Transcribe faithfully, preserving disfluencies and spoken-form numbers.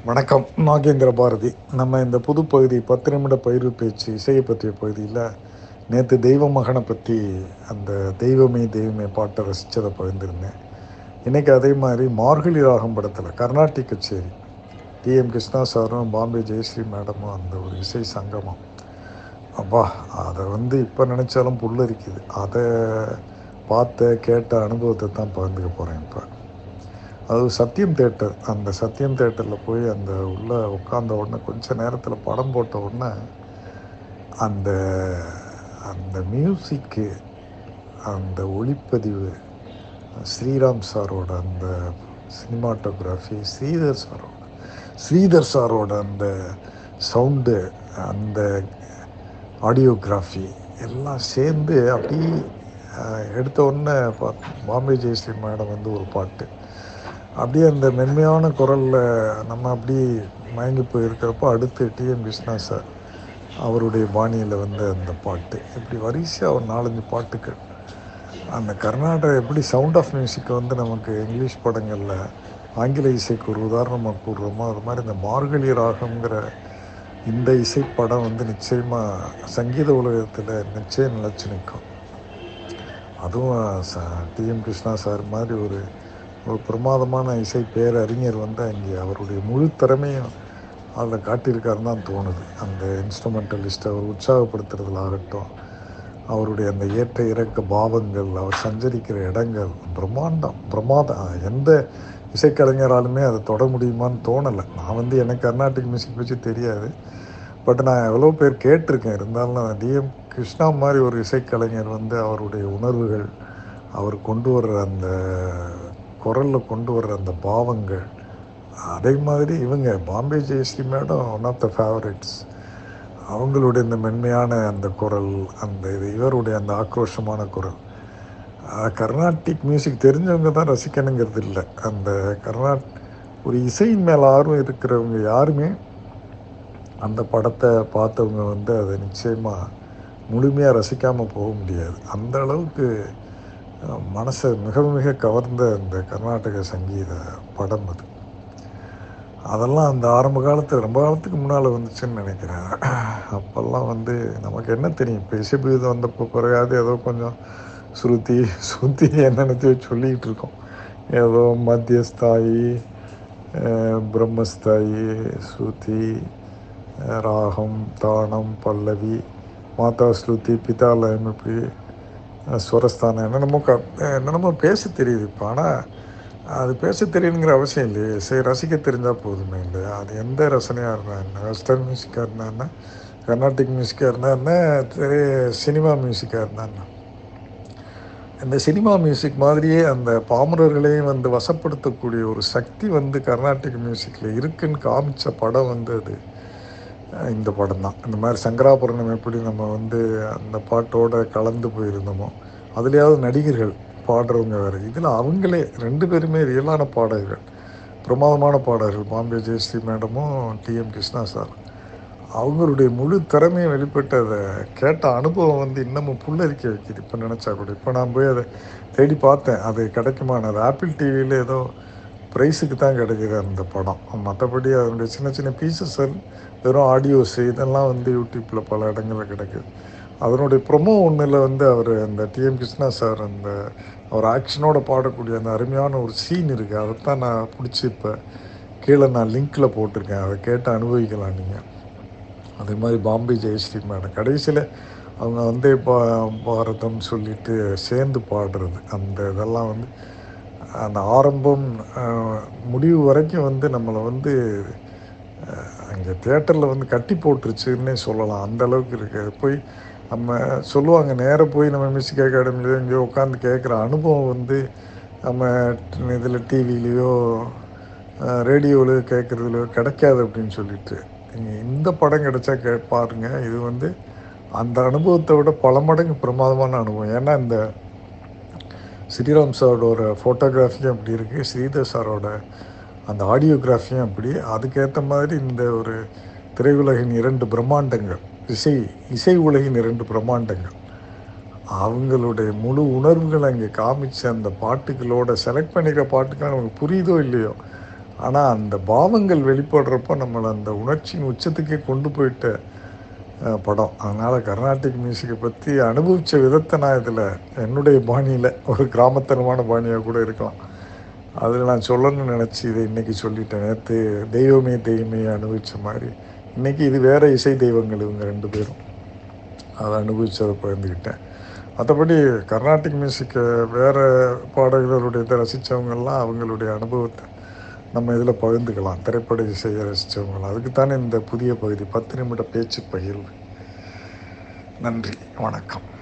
வணக்கம். நாகேந்திர பாரதி. நம்ம இந்த புது பகுதி பத்து நிமிட பயிர்வு பேச்சு இசையை பற்றிய பகுதியில் நேற்று தெய்வ மகனை பற்றி அந்த தெய்வமே தெய்வமே பாட்டை ரசித்ததை பகிர்ந்திருந்தேன். இன்றைக்கி அதே மாதிரி மார்கழி ராகம் படத்தில் கர்நாடிக் கச்சேரி டிஎம் கிருஷ்ணா சாரும் பாம்பே ஜெயஸ்ரீ மேடமும் அந்த ஒரு இசை சங்கமம். அப்பா, அதை வந்து இப்போ நினச்சாலும் புல்லரிக்குது. அதை பார்த்த கேட்ட அனுபவத்தை தான் பகிர்ந்துக்க போகிறேன். இப்போ அது சத்யம் தேட்டர். அந்த சத்யம் தேட்டரில் போய் அந்த உள்ளே உட்காந்த உடனே கொஞ்சம் நேரத்தில் படம் போட்ட உடனே அந்த அந்த மியூசிக்கு, அந்த ஒளிப்பதிவு, ஸ்ரீராம் சாரோட அந்த சினிமாட்டோகிராஃபி, ஸ்ரீதர் சாரோட ஸ்ரீதர் சாரோட அந்த சவுண்டு, அந்த ஆடியோகிராஃபி எல்லாம் சேர்ந்து அப்படி எடுத்த உடனே பாம்பே ஜெயஸ்ரீ மேடம் வந்து ஒரு பாட்டு அப்படியே அந்த மென்மையான குரலில் நம்ம அப்படி மயங்கி போயிருக்கிறப்போ அடுத்து டிஎம் கிருஷ்ணா சார் அவருடைய பாணியில் வந்து அந்த பாட்டு இப்படி வரிசையாக ஒரு நாலஞ்சு பாட்டுகள். அந்த கர்நாடகா எப்படி சவுண்ட் ஆஃப் மியூசிக்கை வந்து நமக்கு இங்கிலீஷ் படங்களில் ஆங்கில இசைக்கு ஒரு உதாரணமாக கூடுறோமோ அது மாதிரி இந்த மார்கழி ராகங்கிற இந்த இசைப்படம் வந்து நிச்சயமாக சங்கீத உலகத்தில் நிச்சயம் நிலச்சி நிற்கும். அதுவும் ச டிஎம் கிருஷ்ணா சார் மாதிரி ஒரு ஒரு பிரமாதமான இசை பேரறிஞர் வந்து அங்கே அவருடைய முழு திறமையும் அதில் காட்டியிருக்காருன்னு தான் தோணுது. அந்த இன்ஸ்ட்ருமெண்டலிஸ்ட் அவர் உற்சாகப்படுத்துறதுல ஆகட்டும், அவருடைய அந்த ஏற்ற இறக்க பாவங்கள், அவர் சஞ்சரிக்கிற இடங்கள் பிரம்மாண்டம் பிரமாதம். எந்த இசைக்கலைஞராலுமே அதை தொட முடியுமான்னு தோணலை. நான் வந்து எனக்கு கர்நாடிக் மியூசிக் பற்றி தெரியாது, பட் நான் எவ்வளோ பேர் கேட்டிருக்கேன். இருந்தாலும் டிஎம் கிருஷ்ணா மாதிரி ஒரு இசைக்கலைஞர் வந்து அவருடைய உணர்வுகள், அவர் கொண்டு வர்ற அந்த குரலில் கொண்டு வர்ற அந்த பாவங்கள், அதே மாதிரி இவங்க Bombay Jayashri madam one of the favourites. அவங்களுடைய இந்த மென்மையான அந்த குரல், அந்த இது இவருடைய அந்த ஆக்ரோஷமான குரல். கர்நாடிக் மியூசிக் தெரிஞ்சவங்க தான் ரசிக்கணுங்கிறது இல்லை. அந்த கர்நாட் ஒரு இசையின் மேலே ஆர்வம் இருக்கிறவங்க யாருமே அந்த படத்தை பார்த்தவங்க வந்து அதை நிச்சயமாக முழுமையாக ரசிக்காமல் போக முடியாது. அந்த அளவுக்கு மனசை மிக மிக கவர்ந்த அந்த கர்நாடக சங்கீத படம் அது. அதெல்லாம் அந்த ஆரம்ப காலத்து ரொம்ப காலத்துக்கு முன்னால் வந்துச்சுன்னு நினைக்கிறேன். அப்போல்லாம் வந்து நமக்கு என்ன தெரியும், இப்போ இசைபீதம் வந்தப்போ பிறகாது ஏதோ கொஞ்சம் ஸ்ருதி ஸ்ருதி என்னென்னத்தையோ சொல்லிக்கிட்டு இருக்கோம். ஏதோ மத்தியஸ்தாயி, பிரம்மஸ்தாயி, ஸ்ருதி, ராகம், தானம், பல்லவி, மாதா ஸ்ருதி, பிதாலயம், இப்படி ஸ்வரஸ்தானம் என்னென்னமோ க என்னென்னமோ பேச தெரியுது இப்போ. ஆனால் அது பேச தெரியணுங்கிற அவசியம் இல்லையே. சரி, ரசிக்க தெரிஞ்சால் போதுமே இல்லையா? அது எந்த ரசனையாக இருந்தால் என்ன, வெஸ்டர்ன் மியூசிக்காக இருந்தால் என்ன, கர்நாடிக் மியூசிக்காக இருந்தால் என்ன, சரி சினிமா மியூசிக்காக இருந்தால் என்ன. இந்த சினிமா மியூசிக் மாதிரியே அந்த பாமரர்களையும் வந்து வசப்படுத்தக்கூடிய ஒரு சக்தி வந்து கர்நாடிக் மியூசிக்கில் இருக்குன்னு காமிச்ச படம் வந்து அது இந்த படம் தான். இந்த மாதிரி சங்கராபரணம் எப்படி நம்ம வந்து அந்த பாட்டோடு கலந்து போயிருந்தோமோ, அதுலேயாவது நடிகர்கள் பாடுறவங்க வேறு. இதில் அவங்களே ரெண்டு பேருமே ரியலான பாடகர்கள், பிரமாதமான பாடகர்கள். பாம்பே ஜெயஸ்ரீ மேடமும் டிஎம் கிருஷ்ணா சார் அவங்களுடைய முழு திறமையை வெளிப்பட்டு அதை கேட்ட அனுபவம் வந்து இன்னமும் புல்லரிக்க வைக்கிது இப்போ நினச்சா கூட. இப்போ நான் போய் அதை தேடி பார்த்தேன், அது கிடைக்குமான. அது ஆப்பிள் டிவியில் ஏதோ ப்ரைஸுக்கு தான் கிடைக்கிது அந்த படம். மற்றபடி அதனுடைய சின்ன சின்ன பீசஸ் வெறும் ஆடியோஸ் இதெல்லாம் வந்து யூடியூப்பில் பல இடங்களில் கிடைக்குது. அதனுடைய ப்ரொமோ ஒன்றில் வந்து அவர் அந்த டிஎம் கிருஷ்ணா சார் அந்த அவர் ஆக்ஷனோட பாடக்கூடிய அந்த அருமையான ஒரு சீன் இருக்குது. அதைத்தான் நான் பிடிச்சி இப்போ கீழே நான் லிங்க்கில் போட்டிருக்கேன். அதை கேட்டு அனுபவிக்கலாம் நீங்கள். அதே மாதிரி பாம்பே ஜெயஸ்ரீ மேடம் கடைசியில் அவங்க வந்தே பா பாரதம் சொல்லிட்டு சேர்ந்து பாடுறது, அந்த இதெல்லாம் வந்து அந்த ஆரம்பம் முடிவு வரைக்கும் வந்து நம்மளை வந்து அங்கே தியேட்டரில் வந்து கட்டி போட்டுருச்சுன்னே சொல்லலாம். அந்த அளவுக்கு இருக்குது. போய் நம்ம சொல்லுவாங்க, நேராக போய் நம்ம மியூசிக் அகாடமிலையோ எங்கேயோ உட்காந்து கேட்குற அனுபவம் வந்து நம்ம இதில் டிவிலேயோ ரேடியோவிலையோ கேட்குறதுலையோ கிடைக்காது அப்படின்னு சொல்லிட்டு. நீங்கள் இந்த படம் கிடைச்சா கே பாருங்க. இது வந்து அந்த அனுபவத்தை விட பல மடங்கு பிரமாதமான அனுபவம். ஏன்னா இந்த ஸ்ரீராம் சாரோட ஃபோட்டோகிராஃபியும் அப்படி இருக்குது, ஸ்ரீதர் சாரோட அந்த ஆடியோகிராஃபியும் அப்படி. அதுக்கேற்ற மாதிரி இந்த ஒரு திரையுலகின் இரண்டு பிரம்மாண்டங்கள், இசை இசை உலகின் இரண்டு பிரம்மாண்டங்கள், அவங்களுடைய முழு உணர்வுகளை அங்கே காமிச்சு அந்த பாட்டுகளோட செலக்ட் பண்ணிக்கிற பாட்டுக்கான நமக்கு புரியுதோ இல்லையோ, ஆனால் அந்த பாவங்கள் வெளிப்படுறப்போ நம்மளை அந்த உணர்ச்சியின் உச்சத்துக்கே கொண்டு போயிட்ட அஹ், படம். அதனால் கர்நாடிக் மியூசிக்கை பற்றி அனுபவித்த விதத்தை நான் இதில் என்னுடைய பாணியில் ஒரு கிராமத்தனமான பாணியாக கூட இருக்கலாம், அதில் நான் சொல்லணும்னு நினச்சி இதை இன்றைக்கி சொல்லிட்டேன். நேற்று தெய்வமே தெய்வமே அனுபவித்த மாதிரி இன்றைக்கி இது வேறு இசை தெய்வங்கள் இவங்க ரெண்டு பேரும், அதை அனுபவித்ததை பகிர்ந்துக்கிட்டேன். மற்றபடி கர்நாடிக் மியூசிக்கை வேறு பாடகர்களுடைய ரசித்தவங்கெல்லாம் அவங்களுடைய அனுபவத்தை நம்ம இதில் பகிர்ந்துக்கலாம். திரைப்பட இசையை ரசித்தவங்களாம் அதுக்குத்தானே இந்த புதிய பகுதி பத்து நிமிட பேச்சு பகிர்வு. நன்றி, வணக்கம்.